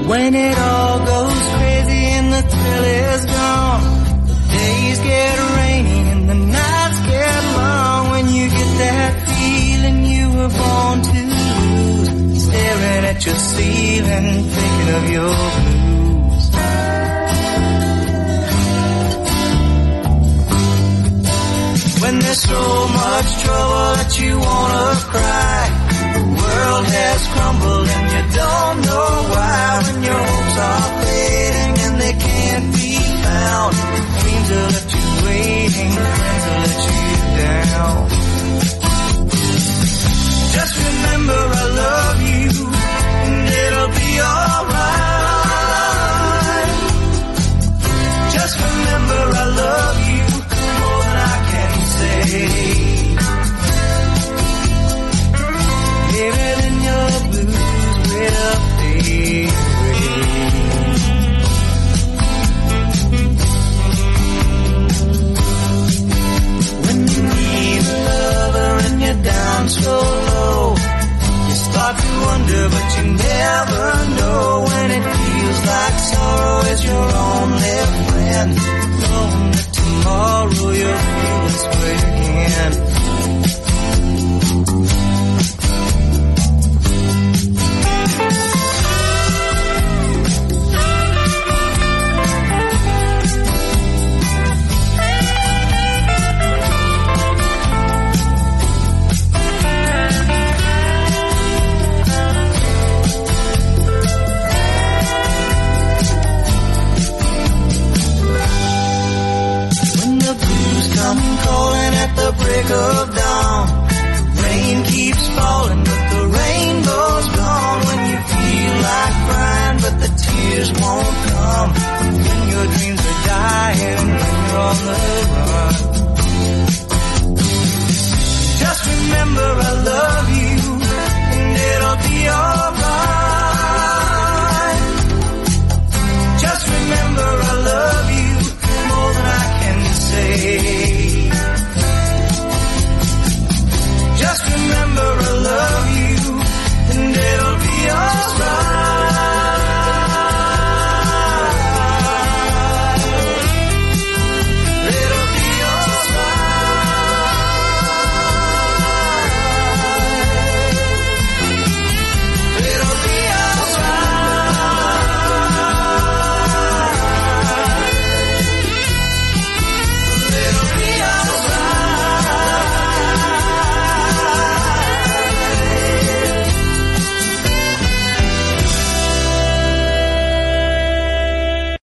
When it all goes crazy and the thrill is gone, the days get rainy and the nights get long. When you get that feeling you were born to lose, staring at your ceiling, thinking of your blues. When there's so much trouble that you wanna cry, the world has crumbled and you don't know why. When your hopes are fading and they can't be found, dreams will let you waiting, friends will let you down. Just remember I love you and it'll be alright. Just remember I love you more than I can say. Maybe then your blues will fade away. When you need a lover and you're down so low, you start to wonder but you never know. When it feels like sorrow is your only friend, knowing that tomorrow you'll feel this way again. Calling at the break of dawn, rain keeps falling but the rainbow's gone. When you feel like crying but the tears won't come, when your dreams are dying, when you're on the